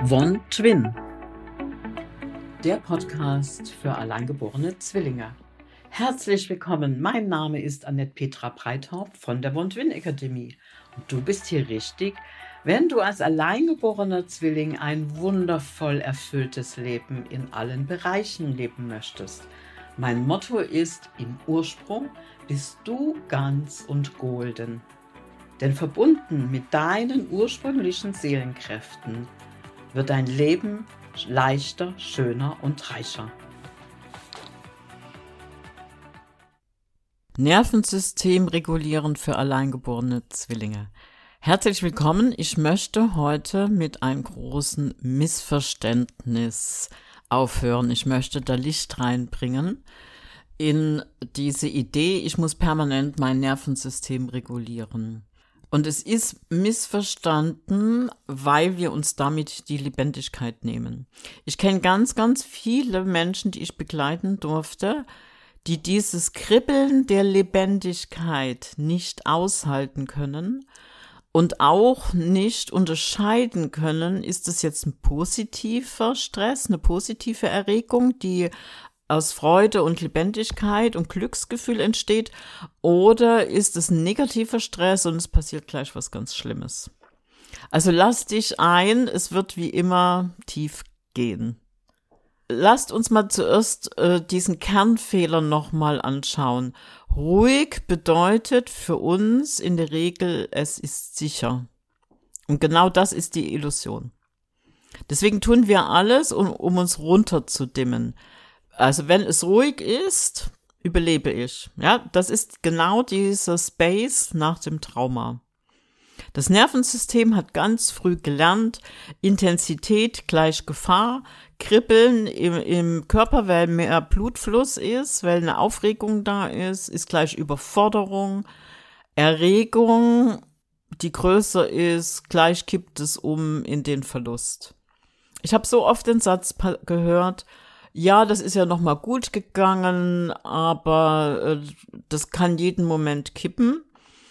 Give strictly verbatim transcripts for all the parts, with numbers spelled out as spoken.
One Twin, der Podcast für alleingeborene Zwillinge. Herzlich willkommen, mein Name ist Annette Petra Breithaupt von der One Twin Akademie und du bist hier richtig, wenn du als alleingeborener Zwilling ein wundervoll erfülltes Leben in allen Bereichen leben möchtest. Mein Motto ist: Im Ursprung bist du ganz und golden. Denn verbunden mit deinen ursprünglichen Seelenkräften wird dein Leben leichter, schöner und reicher. Nervensystem regulieren für alleingeborene Zwillinge. Herzlich willkommen. Ich möchte heute mit einem großen Missverständnis aufhören. Ich möchte da Licht reinbringen in diese Idee, ich muss permanent mein Nervensystem regulieren. Und es ist missverstanden, weil wir uns damit die Lebendigkeit nehmen. Ich kenne ganz, ganz viele Menschen, die ich begleiten durfte, die dieses Kribbeln der Lebendigkeit nicht aushalten können und auch nicht unterscheiden können, ist es jetzt ein positiver Stress, eine positive Erregung, die aus Freude und Lebendigkeit und Glücksgefühl entsteht, oder ist es ein negativer Stress und es passiert gleich was ganz Schlimmes. Also lass dich ein, es wird wie immer tief gehen. Lasst uns mal zuerst äh, diesen Kernfehler nochmal anschauen. Ruhig bedeutet für uns in der Regel, es ist sicher. Und genau das ist die Illusion. Deswegen tun wir alles, um, um uns runterzudimmen. Also wenn es ruhig ist, überlebe ich. Ja, das ist genau dieser Space nach dem Trauma. Das Nervensystem hat ganz früh gelernt, Intensität gleich Gefahr, Kribbeln im, im Körper, weil mehr Blutfluss ist, weil eine Aufregung da ist, ist gleich Überforderung, Erregung, die größer ist, gleich kippt es um in den Verlust. Ich habe so oft den Satz gehört: Ja, das ist ja noch mal gut gegangen, aber äh, das kann jeden Moment kippen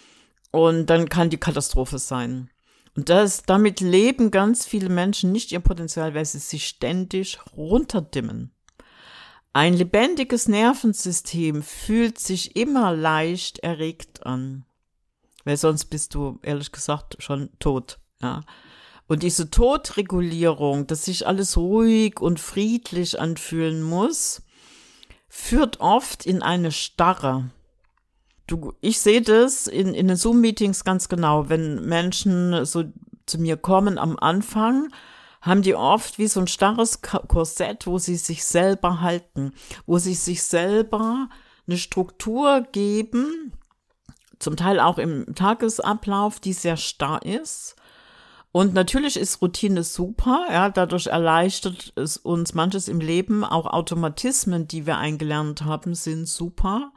und dann kann die Katastrophe sein. Und das, damit leben ganz viele Menschen nicht ihr Potenzial, weil sie sich ständig runterdimmen. Ein lebendiges Nervensystem fühlt sich immer leicht erregt an, weil sonst bist du, ehrlich gesagt, schon tot, ja. Und diese Todregulierung, dass sich alles ruhig und friedlich anfühlen muss, führt oft in eine Starre. Du, ich sehe das in, in den Zoom-Meetings ganz genau. Wenn Menschen so zu mir kommen am Anfang, haben die oft wie so ein starres Korsett, wo sie sich selber halten, wo sie sich selber eine Struktur geben, zum Teil auch im Tagesablauf, die sehr starr ist. Und natürlich ist Routine super, ja, dadurch erleichtert es uns manches im Leben, auch Automatismen, die wir eingelernt haben, sind super,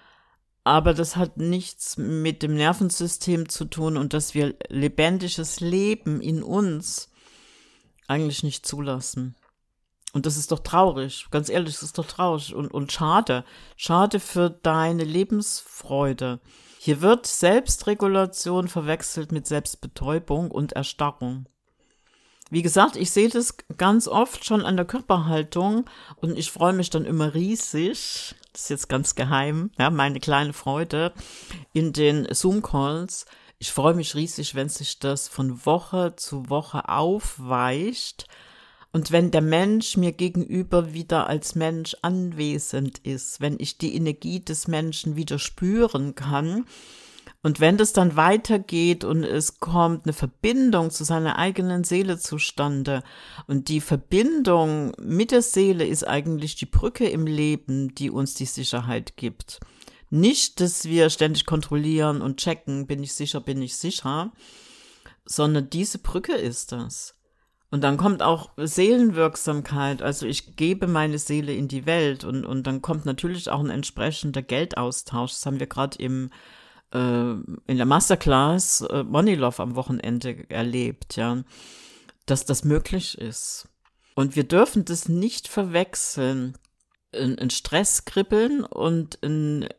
aber das hat nichts mit dem Nervensystem zu tun und dass wir lebendiges Leben in uns eigentlich nicht zulassen. Und das ist doch traurig, ganz ehrlich, das ist doch traurig und, und schade, schade für deine Lebensfreude. Hier wird Selbstregulation verwechselt mit Selbstbetäubung und Erstarrung. Wie gesagt, ich sehe das ganz oft schon an der Körperhaltung und ich freue mich dann immer riesig, das ist jetzt ganz geheim, ja, meine kleine Freude in den Zoom-Calls. Ich freue mich riesig, wenn sich das von Woche zu Woche aufweicht und wenn der Mensch mir gegenüber wieder als Mensch anwesend ist, wenn ich die Energie des Menschen wieder spüren kann und wenn das dann weitergeht und es kommt eine Verbindung zu seiner eigenen Seele zustande und die Verbindung mit der Seele ist eigentlich die Brücke im Leben, die uns die Sicherheit gibt. Nicht, dass wir ständig kontrollieren und checken, bin ich sicher, bin ich sicher, sondern diese Brücke ist das. Und dann kommt auch Seelenwirksamkeit, also ich gebe meine Seele in die Welt und, und dann kommt natürlich auch ein entsprechender Geldaustausch. Das haben wir gerade im äh, in der Masterclass äh, Money Love am Wochenende erlebt, ja, dass das möglich ist. Und wir dürfen das nicht verwechseln, ein, ein Stresskribbeln und ein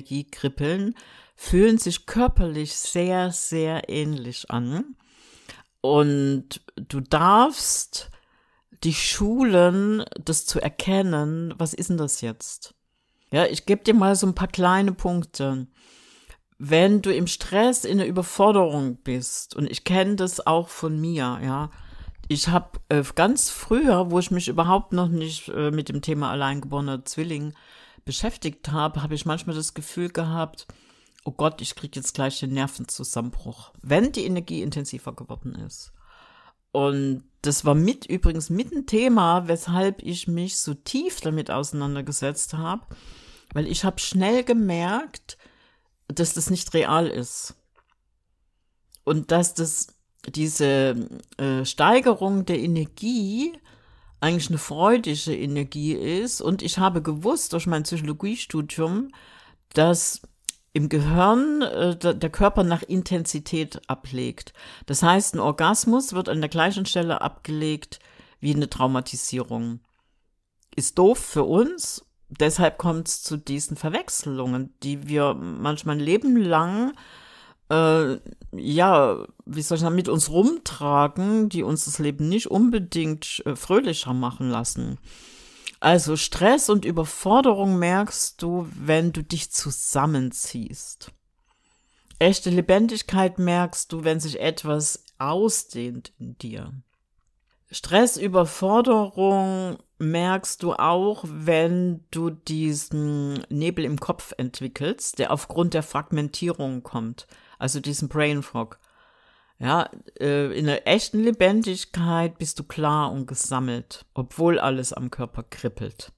Lebensenergiekribbeln fühlen sich körperlich sehr, sehr ähnlich an. Und du darfst dich schulen, das zu erkennen, was ist denn das jetzt? Ja, ich gebe dir mal so ein paar kleine Punkte. Wenn du im Stress, in der Überforderung bist, und ich kenne das auch von mir, ja, ich habe äh, ganz früher, wo ich mich überhaupt noch nicht äh, mit dem Thema alleingeborener Zwilling beschäftigt habe, habe ich manchmal das Gefühl gehabt, oh Gott, ich kriege jetzt gleich den Nervenzusammenbruch, wenn die Energie intensiver geworden ist. Und das war mit übrigens mit ein Thema, weshalb ich mich so tief damit auseinandergesetzt habe, weil ich habe schnell gemerkt, dass das nicht real ist. Und dass das diese äh, Steigerung der Energie eigentlich eine freudige Energie ist. Und ich habe gewusst durch mein Psychologiestudium, dass im Gehirn äh, der Körper nach Intensität ablegt. Das heißt, ein Orgasmus wird an der gleichen Stelle abgelegt wie eine Traumatisierung. Ist doof für uns, deshalb kommt es zu diesen Verwechslungen, die wir manchmal ein Leben lang äh, ja, wie soll ich sagen, mit uns rumtragen, die uns das Leben nicht unbedingt äh, fröhlicher machen lassen. Also Stress und Überforderung merkst du, wenn du dich zusammenziehst. Echte Lebendigkeit merkst du, wenn sich etwas ausdehnt in dir. Stress, Überforderung merkst du auch, wenn du diesen Nebel im Kopf entwickelst, der aufgrund der Fragmentierung kommt, also diesen Brain Fog. Ja, in der echten Lebendigkeit bist du klar und gesammelt, obwohl alles am Körper kribbelt.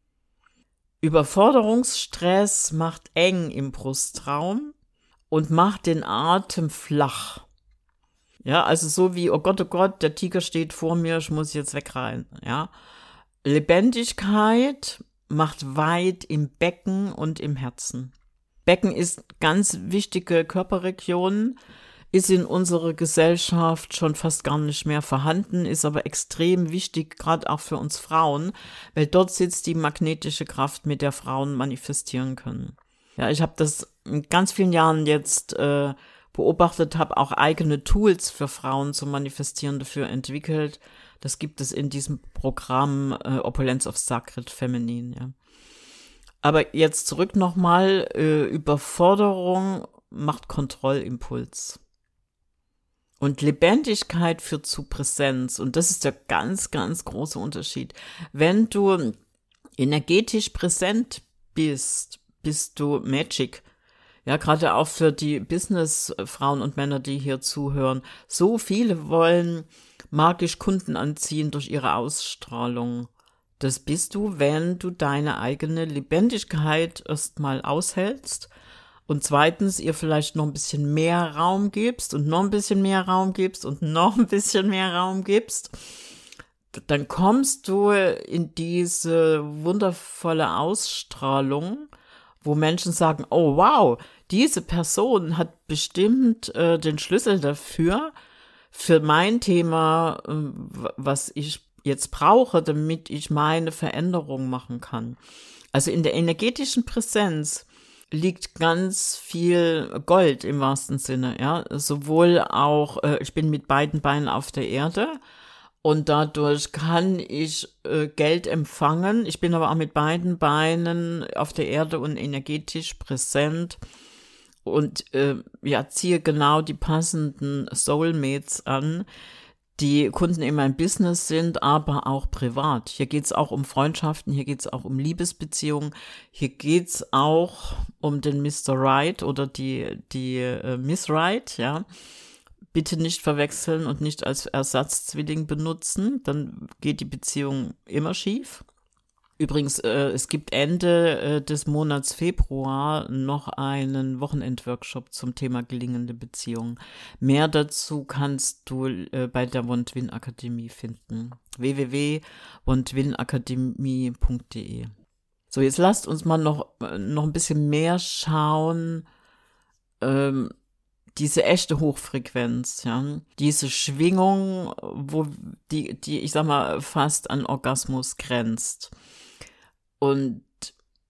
Überforderungsstress macht eng im Brustraum und macht den Atem flach. Ja, also so wie, oh Gott, oh Gott, der Tiger steht vor mir, ich muss jetzt wegrennen. Ja, Lebendigkeit macht weit im Becken und im Herzen. Becken ist ganz wichtige Körperregion, ist in unserer Gesellschaft schon fast gar nicht mehr vorhanden, ist aber extrem wichtig, gerade auch für uns Frauen, weil dort sitzt die magnetische Kraft, mit der Frauen manifestieren können. Ja, ich habe das in ganz vielen Jahren jetzt äh, beobachtet, habe auch eigene Tools für Frauen zum Manifestieren dafür entwickelt. Das gibt es in diesem Programm äh, Opulence of Sacred Feminine. Ja. Aber jetzt zurück nochmal, äh, Überforderung macht Kontrollimpuls. Und Lebendigkeit führt zu Präsenz. Und das ist der ganz, ganz große Unterschied. Wenn du energetisch präsent bist, bist du Magic. Ja, gerade auch für die Businessfrauen und Männer, die hier zuhören. So viele wollen magisch Kunden anziehen durch ihre Ausstrahlung. Das bist du, wenn du deine eigene Lebendigkeit erstmal aushältst. Und zweitens, ihr vielleicht noch ein bisschen mehr Raum gibst und noch ein bisschen mehr Raum gibst und noch ein bisschen mehr Raum gibst, dann kommst du in diese wundervolle Ausstrahlung, wo Menschen sagen, oh wow, diese Person hat bestimmt äh, den Schlüssel dafür, für mein Thema, äh, was ich jetzt brauche, damit ich meine Veränderung machen kann. Also in der energetischen Präsenz liegt ganz viel Gold im wahrsten Sinne, ja, sowohl auch, äh, ich bin mit beiden Beinen auf der Erde und dadurch kann ich äh, Geld empfangen, ich bin aber auch mit beiden Beinen auf der Erde und energetisch präsent und äh, ja, ziehe genau die passenden Soulmates an, die Kunden in meinem Business sind, aber auch privat. Hier geht es auch um Freundschaften, hier geht es auch um Liebesbeziehungen, hier geht es auch um den Mister Right oder die, die äh, Miss Right, ja. Bitte nicht verwechseln und nicht als Ersatzzwilling benutzen, dann geht die Beziehung immer schief. Übrigens, äh, es gibt Ende äh, des Monats Februar noch einen Wochenendworkshop zum Thema gelingende Beziehungen. Mehr dazu kannst du äh, bei der One Twin Akademie finden. w w w punkt one twin akademie punkt d e. So, jetzt lasst uns mal noch, noch ein bisschen mehr schauen, ähm, diese echte Hochfrequenz, ja, diese Schwingung, wo die, die, ich sag mal, fast an Orgasmus grenzt. Und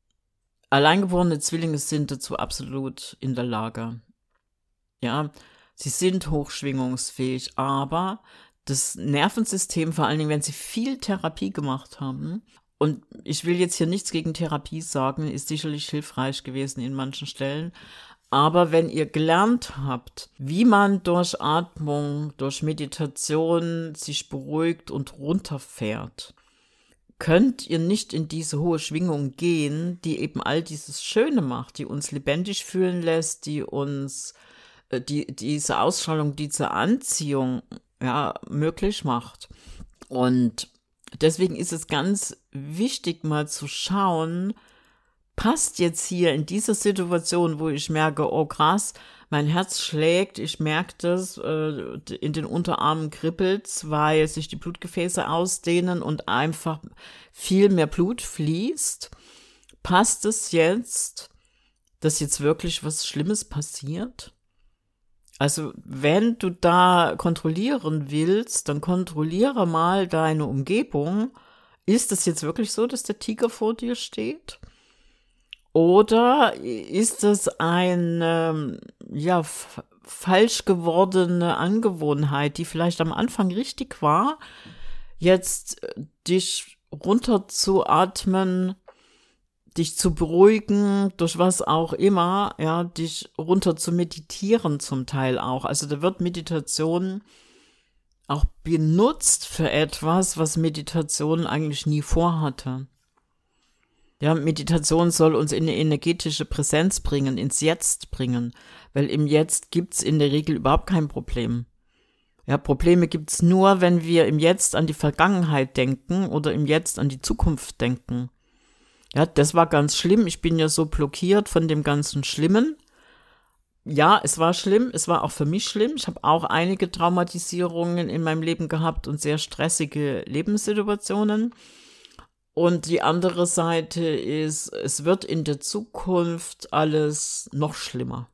alleingeborene Zwillinge sind dazu absolut in der Lage. Ja, Sie sind hochschwingungsfähig, aber das Nervensystem, vor allen Dingen, wenn sie viel Therapie gemacht haben, und ich will jetzt hier nichts gegen Therapie sagen, ist sicherlich hilfreich gewesen in manchen Stellen, aber wenn ihr gelernt habt, wie man durch Atmung, durch Meditation sich beruhigt und runterfährt, könnt ihr nicht in diese hohe Schwingung gehen, die eben all dieses Schöne macht, die uns lebendig fühlen lässt, die uns äh, die, diese Ausstrahlung, diese Anziehung ja, möglich macht. Und deswegen ist es ganz wichtig, mal zu schauen, passt jetzt hier in dieser Situation, wo ich merke, oh krass, mein Herz schlägt, ich merke das, äh, in den Unterarmen kribbelt's, weil sich die Blutgefäße ausdehnen und einfach viel mehr Blut fließt. Passt es jetzt, dass jetzt wirklich was Schlimmes passiert? Also wenn du da kontrollieren willst, dann kontrolliere mal deine Umgebung. Ist es jetzt wirklich so, dass der Tiger vor dir steht? Oder ist es eine ja, f- falsch gewordene Angewohnheit, die vielleicht am Anfang richtig war, jetzt äh, dich runterzuatmen, dich zu beruhigen, durch was auch immer, ja, dich runter zu meditieren zum Teil auch. Also da wird Meditation auch benutzt für etwas, was Meditation eigentlich nie vorhatte. Ja, Meditation soll uns in eine energetische Präsenz bringen, ins Jetzt bringen, weil im Jetzt gibt's in der Regel überhaupt kein Problem. Ja, Probleme gibt's nur, wenn wir im Jetzt an die Vergangenheit denken oder im Jetzt an die Zukunft denken. Ja, das war ganz schlimm. Ich bin ja so blockiert von dem ganzen Schlimmen. Ja, es war schlimm. Es war auch für mich schlimm. Ich habe auch einige Traumatisierungen in meinem Leben gehabt und sehr stressige Lebenssituationen. Und die andere Seite ist, es wird in der Zukunft alles noch schlimmer.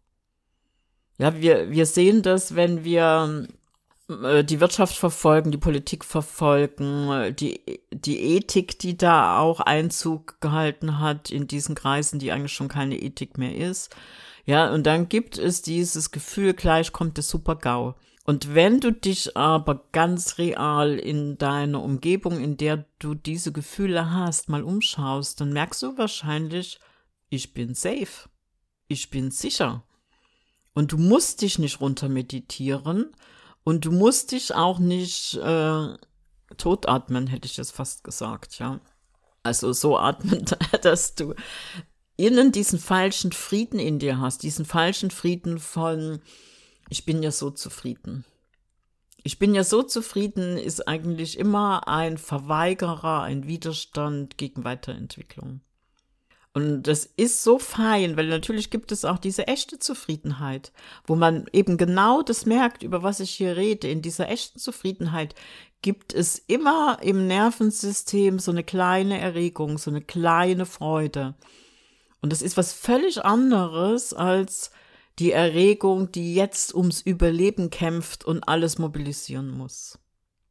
Ja, wir, wir sehen das, wenn wir äh, die Wirtschaft verfolgen, die Politik verfolgen, äh, die, die Ethik, die da auch Einzug gehalten hat in diesen Kreisen, die eigentlich schon keine Ethik mehr ist. Ja, und dann gibt es dieses Gefühl, gleich kommt der Super-GAU. Und wenn du dich aber ganz real in deiner Umgebung, in der du diese Gefühle hast, mal umschaust, dann merkst du wahrscheinlich, ich bin safe, ich bin sicher. Und du musst dich nicht runter meditieren und du musst dich auch nicht äh, totatmen, hätte ich jetzt fast gesagt, ja. Also so atmen, dass du innen diesen falschen Frieden in dir hast, diesen falschen Frieden von ich bin ja so zufrieden. Ich bin ja so zufrieden ist eigentlich immer ein Verweigerer, ein Widerstand gegen Weiterentwicklung. Und das ist so fein, weil natürlich gibt es auch diese echte Zufriedenheit, wo man eben genau das merkt, über was ich hier rede. In dieser echten Zufriedenheit gibt es immer im Nervensystem so eine kleine Erregung, so eine kleine Freude. Und das ist was völlig anderes als die Erregung, die jetzt ums Überleben kämpft und alles mobilisieren muss.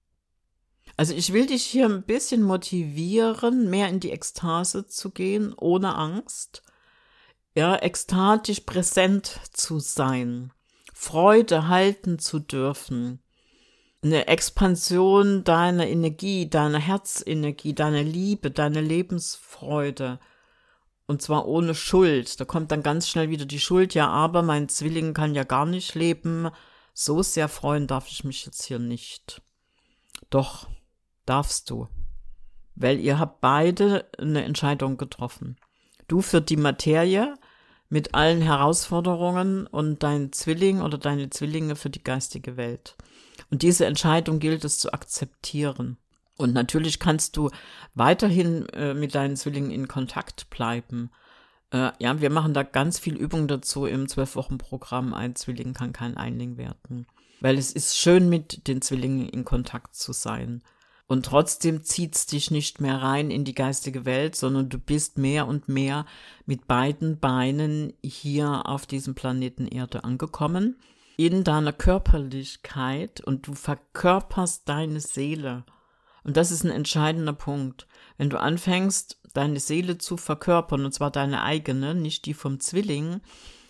Also ich will dich hier ein bisschen motivieren, mehr in die Ekstase zu gehen, ohne Angst. Ja, ekstatisch präsent zu sein, Freude halten zu dürfen, eine Expansion deiner Energie, deiner Herzenergie, deiner Liebe, deiner Lebensfreude. Und zwar ohne Schuld. Da kommt dann ganz schnell wieder die Schuld. Ja, aber mein Zwilling kann ja gar nicht leben. So sehr freuen darf ich mich jetzt hier nicht. Doch, darfst du. Weil ihr habt beide eine Entscheidung getroffen. Du für die Materie mit allen Herausforderungen und dein Zwilling oder deine Zwillinge für die geistige Welt. Und diese Entscheidung gilt es zu akzeptieren. Und natürlich kannst du weiterhin äh, mit deinen Zwillingen in Kontakt bleiben. Äh, ja, wir machen da ganz viel Übung dazu im zwölf-Wochen-Programm. Ein Zwilling kann kein Einling werden. Weil es ist schön, mit den Zwillingen in Kontakt zu sein. Und trotzdem zieht's dich nicht mehr rein in die geistige Welt, sondern du bist mehr und mehr mit beiden Beinen hier auf diesem Planeten Erde angekommen. In deiner Körperlichkeit und du verkörperst deine Seele. Und das ist ein entscheidender Punkt. Wenn du anfängst, deine Seele zu verkörpern, und zwar deine eigene, nicht die vom Zwilling,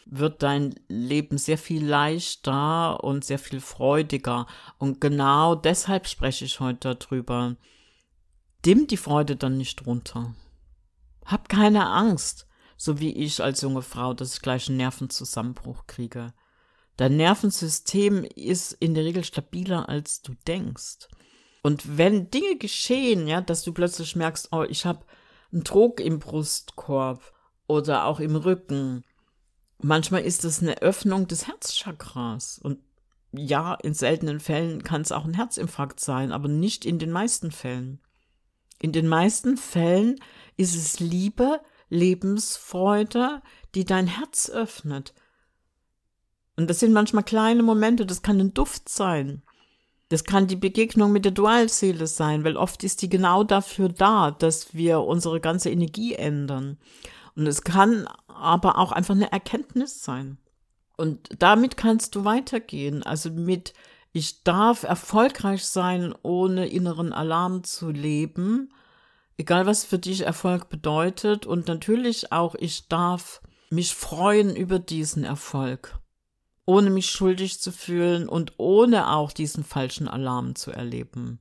wird dein Leben sehr viel leichter und sehr viel freudiger. Und genau deshalb spreche ich heute darüber. Dimm die Freude dann nicht runter. Hab keine Angst, so wie ich als junge Frau, dass ich gleich einen Nervenzusammenbruch kriege. Dein Nervensystem ist in der Regel stabiler, als du denkst. Und wenn Dinge geschehen, ja, dass du plötzlich merkst, oh, ich habe einen Druck im Brustkorb oder auch im Rücken, manchmal ist das eine Öffnung des Herzchakras. Und ja, in seltenen Fällen kann es auch ein Herzinfarkt sein, aber nicht in den meisten Fällen. In den meisten Fällen ist es Liebe, Lebensfreude, die dein Herz öffnet. Und das sind manchmal kleine Momente, das kann ein Duft sein. Das kann die Begegnung mit der Dualseele sein, weil oft ist die genau dafür da, dass wir unsere ganze Energie ändern. Und es kann aber auch einfach eine Erkenntnis sein. Und damit kannst du weitergehen. Also mit, ich darf erfolgreich sein, ohne inneren Alarm zu leben, egal was für dich Erfolg bedeutet. Und natürlich auch, ich darf mich freuen über diesen Erfolg, ohne mich schuldig zu fühlen und ohne auch diesen falschen Alarm zu erleben.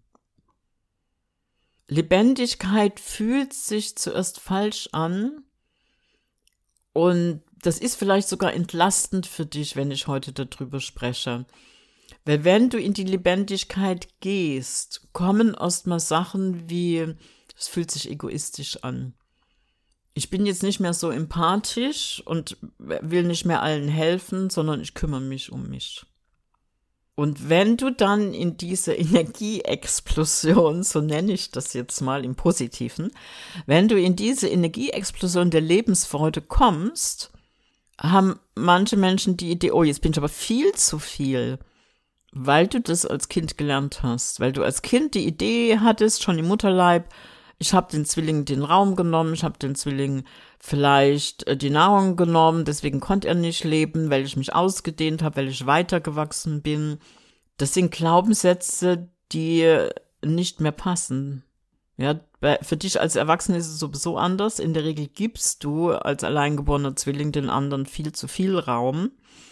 Lebendigkeit fühlt sich zuerst falsch an und das ist vielleicht sogar entlastend für dich, wenn ich heute darüber spreche. Weil wenn du in die Lebendigkeit gehst, kommen erstmal Sachen wie, es fühlt sich egoistisch an. Ich bin jetzt nicht mehr so empathisch und will nicht mehr allen helfen, sondern ich kümmere mich um mich. Und wenn du dann in diese Energieexplosion, so nenne ich das jetzt mal im Positiven, wenn du in diese Energieexplosion der Lebensfreude kommst, haben manche Menschen die Idee, oh, jetzt bin ich aber viel zu viel, weil du das als Kind gelernt hast, weil du als Kind die Idee hattest, schon im Mutterleib, ich habe den Zwillingen den Raum genommen, ich habe den Zwillingen vielleicht die Nahrung genommen, deswegen konnte er nicht leben, weil ich mich ausgedehnt habe, weil ich weitergewachsen bin. Das sind Glaubenssätze, die nicht mehr passen. Ja, für dich als Erwachsene ist es sowieso anders. In der Regel gibst du als alleingeborener Zwilling den anderen viel zu viel Raum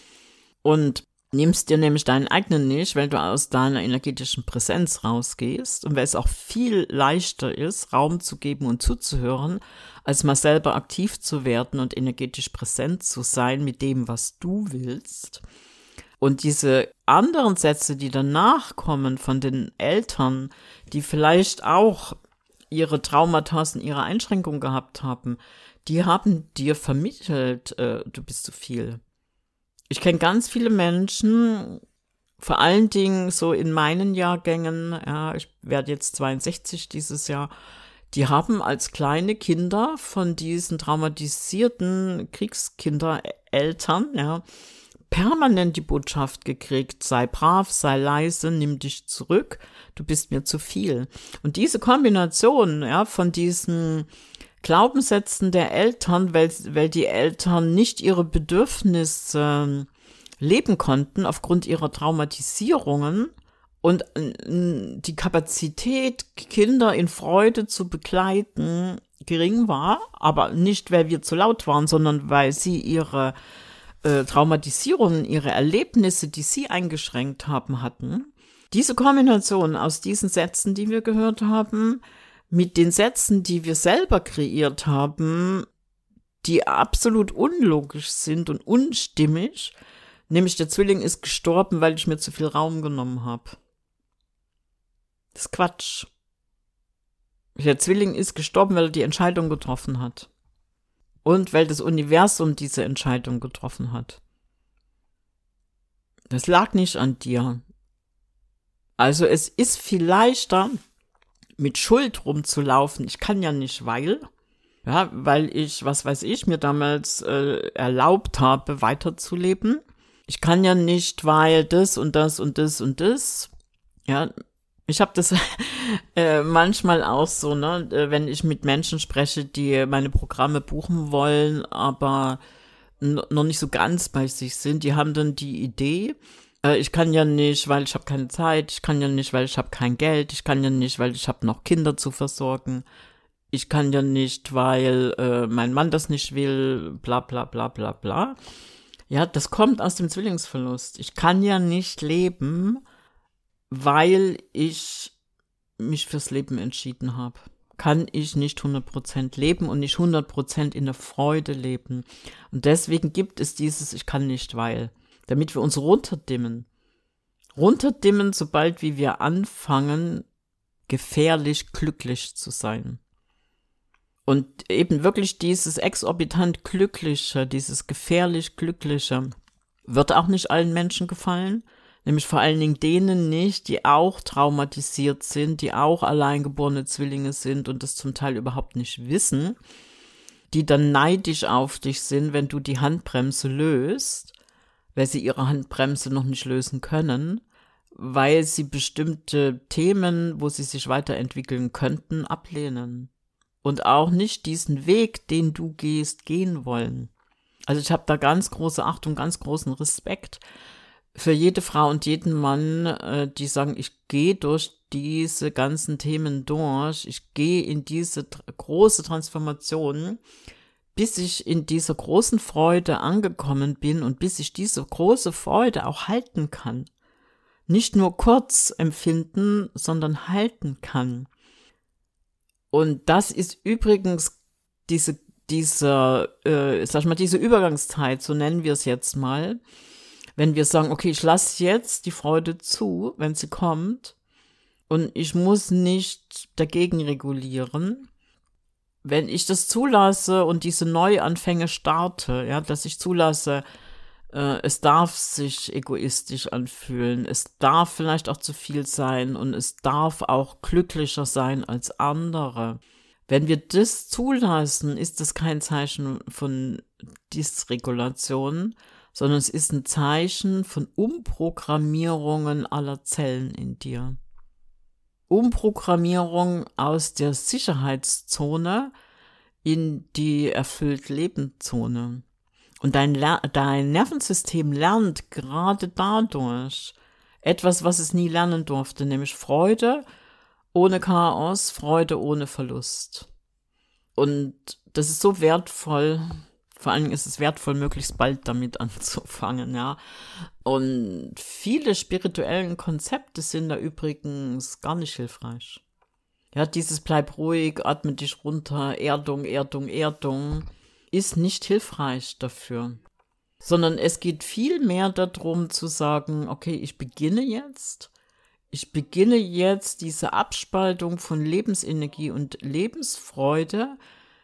und nimmst dir nämlich deinen eigenen nicht, weil du aus deiner energetischen Präsenz rausgehst und weil es auch viel leichter ist, Raum zu geben und zuzuhören, als mal selber aktiv zu werden und energetisch präsent zu sein mit dem, was du willst. Und diese anderen Sätze, die danach kommen von den Eltern, die vielleicht auch ihre Traumata und ihre Einschränkungen gehabt haben, die haben dir vermittelt, äh, du bist zu viel. Ich kenne ganz viele Menschen, vor allen Dingen so in meinen Jahrgängen, ja, ich werde jetzt zweiundsechzig dieses Jahr, die haben als kleine Kinder von diesen traumatisierten Kriegskindereltern, ja, permanent die Botschaft gekriegt, sei brav, sei leise, nimm dich zurück, du bist mir zu viel. Und diese Kombination, ja, von diesen Glaubenssätzen der Eltern, weil, weil die Eltern nicht ihre Bedürfnisse leben konnten aufgrund ihrer Traumatisierungen und die Kapazität, Kinder in Freude zu begleiten, gering war, aber nicht, weil wir zu laut waren, sondern weil sie ihre äh, Traumatisierungen, ihre Erlebnisse, die sie eingeschränkt haben, hatten. Diese Kombination aus diesen Sätzen, die wir gehört haben, mit den Sätzen, die wir selber kreiert haben, die absolut unlogisch sind und unstimmig, nämlich der Zwilling ist gestorben, weil ich mir zu viel Raum genommen habe. Das ist Quatsch. Der Zwilling ist gestorben, weil er die Entscheidung getroffen hat. Und weil das Universum diese Entscheidung getroffen hat. Das lag nicht an dir. Also es ist viel leichter, mit Schuld rumzulaufen. Ich kann ja nicht, weil, ja, weil ich, was weiß ich, mir damals äh, erlaubt habe, weiterzuleben. Ich kann ja nicht, weil das und das und das und das. Ja, ich habe das äh, manchmal auch so, ne, wenn ich mit Menschen spreche, die meine Programme buchen wollen, aber n- noch nicht so ganz bei sich sind. Die haben dann die Idee, ich kann ja nicht, weil ich habe keine Zeit, ich kann ja nicht, weil ich habe kein Geld, ich kann ja nicht, weil ich habe noch Kinder zu versorgen, ich kann ja nicht, weil äh, mein Mann das nicht will, bla bla bla bla bla. Ja, das kommt aus dem Zwillingsverlust. Ich kann ja nicht leben, weil ich mich fürs Leben entschieden habe. Kann ich nicht hundert Prozent leben und nicht hundert Prozent in der Freude leben. Und deswegen gibt es dieses Ich kann nicht, weil, damit wir uns runterdimmen. Runterdimmen, sobald wie wir anfangen, gefährlich glücklich zu sein. Und eben wirklich dieses exorbitant Glückliche, dieses gefährlich Glückliche, wird auch nicht allen Menschen gefallen. Nämlich vor allen Dingen denen nicht, die auch traumatisiert sind, die auch alleingeborene Zwillinge sind und das zum Teil überhaupt nicht wissen, die dann neidisch auf dich sind, wenn du die Handbremse löst, weil sie ihre Handbremse noch nicht lösen können, weil sie bestimmte Themen, wo sie sich weiterentwickeln könnten, ablehnen. Und auch nicht diesen Weg, den du gehst, gehen wollen. Also ich habe da ganz große Achtung, ganz großen Respekt für jede Frau und jeden Mann, die sagen, ich gehe durch diese ganzen Themen durch, ich gehe in diese große Transformation, bis ich in dieser großen Freude angekommen bin und bis ich diese große Freude auch halten kann. Nicht nur kurz empfinden, sondern halten kann. Und das ist übrigens diese, diese, äh, sag ich mal, diese Übergangszeit, so nennen wir es jetzt mal, wenn wir sagen, okay, ich lasse jetzt die Freude zu, wenn sie kommt, und ich muss nicht dagegen regulieren. Wenn ich das zulasse und diese Neuanfänge starte, ja, dass ich zulasse, äh, es darf sich egoistisch anfühlen, es darf vielleicht auch zu viel sein und es darf auch glücklicher sein als andere. Wenn wir das zulassen, ist das kein Zeichen von Dysregulation, sondern es ist ein Zeichen von Umprogrammierungen aller Zellen in dir. Umprogrammierung aus der Sicherheitszone in die Erfüllt-Leben-Zone. Und dein, dein Nervensystem lernt gerade dadurch etwas, was es nie lernen durfte, nämlich Freude ohne Chaos, Freude ohne Verlust. Und das ist so wertvoll. Vor allen Dingen ist es wertvoll, möglichst bald damit anzufangen, ja. Und viele spirituellen Konzepte sind da übrigens gar nicht hilfreich. Ja, dieses bleib ruhig, atme dich runter, Erdung, Erdung, Erdung, ist nicht hilfreich dafür. Sondern es geht viel mehr darum zu sagen, okay, ich beginne jetzt, ich beginne jetzt diese Abspaltung von Lebensenergie und Lebensfreude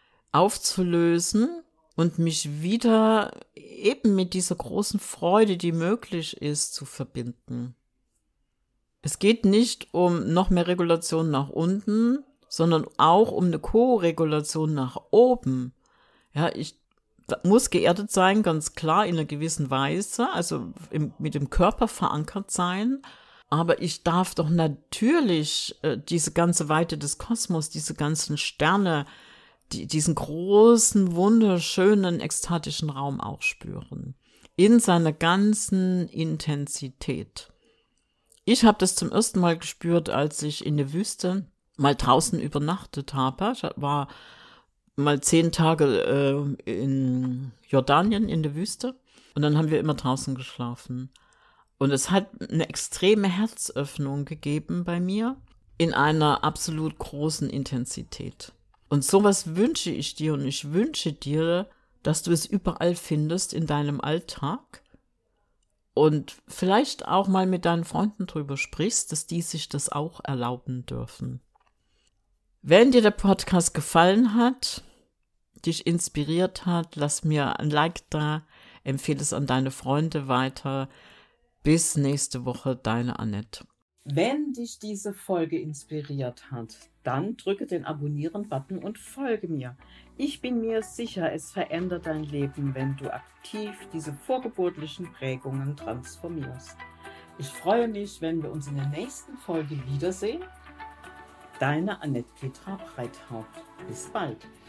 aufzulösen, und mich wieder eben mit dieser großen Freude, die möglich ist, zu verbinden. Es geht nicht um noch mehr Regulation nach unten, sondern auch um eine Co-Regulation nach oben. Ja, ich muss geerdet sein, ganz klar, in einer gewissen Weise, also im, mit dem Körper verankert sein. Aber ich darf doch natürlich äh, diese ganze Weite des Kosmos, diese ganzen Sterne, Die, diesen großen, wunderschönen, ekstatischen Raum auch spüren. In seiner ganzen Intensität. Ich habe das zum ersten Mal gespürt, als ich in der Wüste mal draußen übernachtet habe. Ich war mal zehn Tage äh, in Jordanien in der Wüste und dann haben wir immer draußen geschlafen. Und es hat eine extreme Herzöffnung gegeben bei mir in einer absolut großen Intensität. Und sowas wünsche ich dir und ich wünsche dir, dass du es überall findest in deinem Alltag und vielleicht auch mal mit deinen Freunden drüber sprichst, dass die sich das auch erlauben dürfen. Wenn dir der Podcast gefallen hat, dich inspiriert hat, lass mir ein Like da, empfehle es an deine Freunde weiter. Bis nächste Woche, deine Annette. Wenn dich diese Folge inspiriert hat, dann drücke den Abonnieren-Button und folge mir. Ich bin mir sicher, es verändert dein Leben, wenn du aktiv diese vorgeburtlichen Prägungen transformierst. Ich freue mich, wenn wir uns in der nächsten Folge wiedersehen. Deine Annette Petra Breithaupt. Bis bald.